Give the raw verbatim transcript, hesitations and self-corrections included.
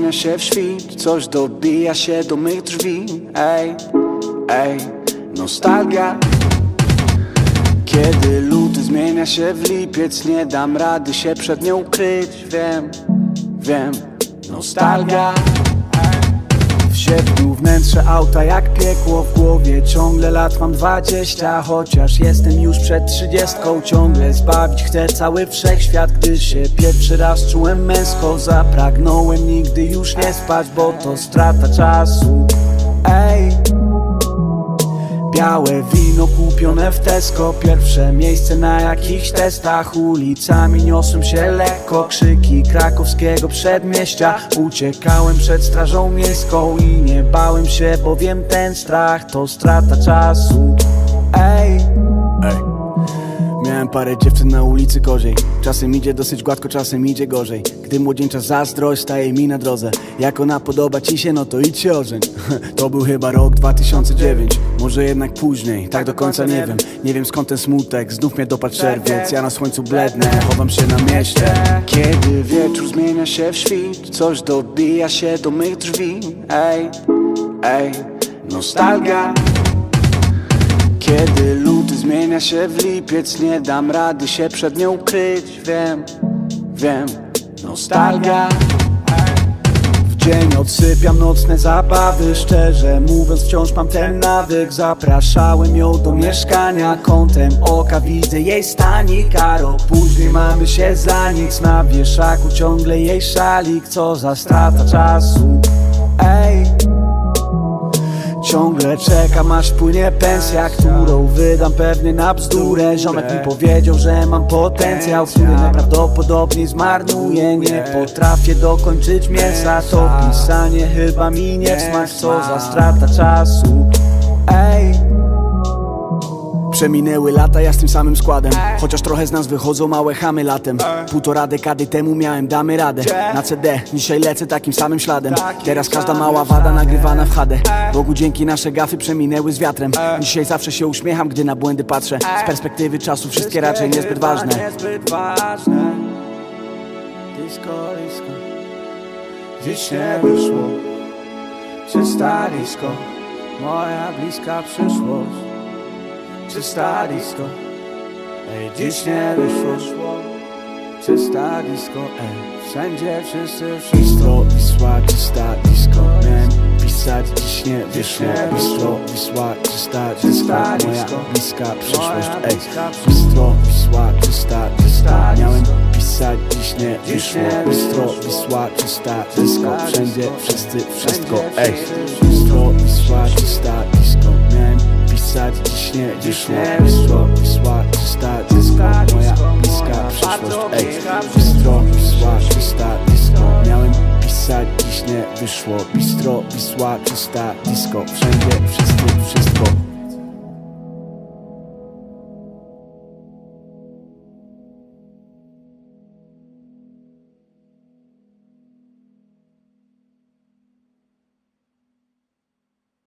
zmienia się w świt, coś dobija się do mych drzwi. Ej, ej, nostalgia. Kiedy luty zmienia się w lipiec, nie dam rady się przed nią ukryć. Wiem, wiem, nostalgia. W sierpniu wnętrze auta jak piekło w głowie. Ciągle lat mam dwadzieścia, chociaż jestem już przed trzydziestką. Ciągle zbawić chcę cały wszechświat. Gdy się pierwszy raz czułem męsko, zapragnąłem nigdy już nie spać, bo to strata czasu. Ej, białe wino kupione w Tesco, pierwsze miejsce na jakichś testach. Ulicami niosłem się lekko, krzyki krakowskiego przedmieścia. Uciekałem przed strażą miejską i nie bałem się, bowiem ten strach to strata czasu. Ej, ej. Miałem parę dziewczyn na ulicy Koziej. Czasem idzie dosyć gładko, czasem idzie gorzej. Gdy młodzieńcza zazdrość staje mi na drodze. Jak ona podoba ci się, no to idź się ożeń. To był chyba rok dwa tysiące dziewiąty, może jednak później, tak do końca nie wiem. Nie wiem skąd ten smutek, znów mnie dopadł czerwiec. Ja na słońcu blednę, chowam się na mieście. Kiedy wieczór zmienia się w świt, coś dobija się do mych drzwi. Ej, ej, nostalgia. Kiedy luty zmienia się w lipiec, nie dam rady się przed nią ukryć. Wiem, wiem, nostalgia. W dzień odsypiam nocne zabawy, szczerze mówiąc wciąż mam ten nawyk. Zapraszałem ją do mieszkania, kątem oka widzę jej stanik. A rok później mamy się za nic, na wieszaku ciągle jej szalik. Co za strata czasu. Ej, ciągle czekam aż płynie pensja, którą wydam pewnie na bzdurę. Ziomek mi powiedział, że mam potencjał, który najprawdopodobniej zmarnuję. Nie potrafię dokończyć mięsa, to pisanie chyba mi nie w smak. Co za strata czasu. Ej, przeminęły lata, ja z tym samym składem. Chociaż trochę z nas wychodzą małe chamy latem. Półtora dekady temu miałem damy radę. Na C D, dzisiaj lecę takim samym śladem. Teraz każda mała wada nagrywana w H D. Bogu dzięki nasze gafy przeminęły z wiatrem. Dzisiaj zawsze się uśmiecham, gdy na błędy patrzę. Z perspektywy czasu wszystkie raczej niezbyt ważne. Disco, disco, dziś nie wyszło. Czysta disco, moja bliska przyszłość. Czysta disco, ej, dziś nie wyszło. Czysta disco, ej, wszędzie wszyscy wszystko. Wisła, czysta disco, miałem pisać, dziś nie wyszło. Bistro, Wisła, czysta disco, moja bliska przyszłość, ej. Bistro, Wisła, czysta disco, miałem pisać, dziś nie wyszło. Bistro, Wisła, czysta disco, wszędzie wszyscy wszystko, ej. Bistro, Wisła, czysta disco, miałem pisać, dziś nie wyszło. Bistro, Wisła, czysta disco, moja bliska przyszłość, ej. Bistro, Wisła, czysta disco, miałem pisać, dziś nie wyszło. Bistro, Wisła, czysta disco, wszędzie wszyscy wszystko.